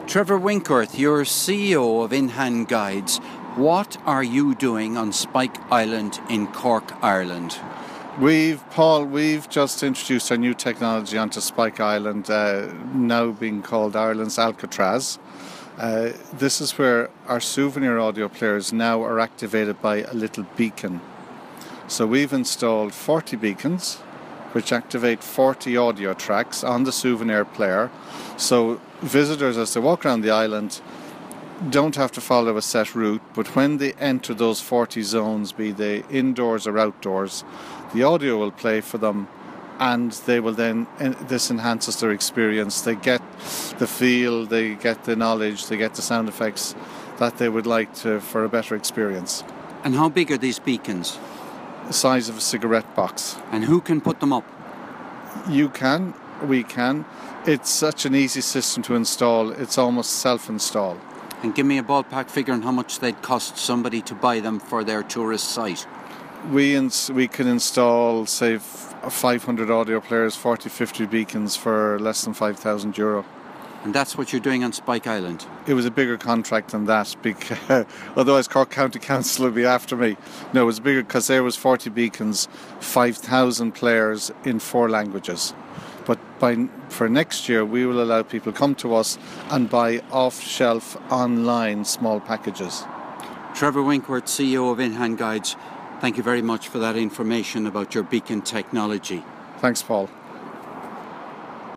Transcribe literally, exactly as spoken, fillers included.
Trevor Winkworth, you're C E O of In-Hand Guides. What are you doing on Spike Island in Cork, Ireland? We've, Paul, we've just introduced our new technology onto Spike Island, uh, now being called Ireland's Alcatraz. Uh, this is where our souvenir audio players now are activated by a little beacon. So we've installed forty beacons, which activate forty audio tracks on the souvenir player. So visitors, as they walk around the island, don't have to follow a set route, but when they enter those forty zones, be they indoors or outdoors, the audio will play for them, and they will then, this enhances their experience. They get the feel, they get the knowledge, they get the sound effects that they would like to for a better experience. And how big are these beacons? The size of a cigarette box. And who can put them up? You can, we can. It's such an easy system to install, it's almost self-install. And give me a ballpark figure on how much they'd cost somebody to buy them for their tourist site. We ins- we can install, say, f- five hundred audio players, forty, fifty beacons for less than five thousand euro. And that's what you're doing on Spike Island? It was a bigger contract than that, because otherwise Cork County Council would be after me. No, it was bigger because there was forty beacons, five thousand players in four languages. But by for next year, we will allow people to come to us and buy off-shelf online small packages. Trevor Winkworth, C E O of In-Hand Guides, thank you very much for that information about your beacon technology. Thanks, Paul.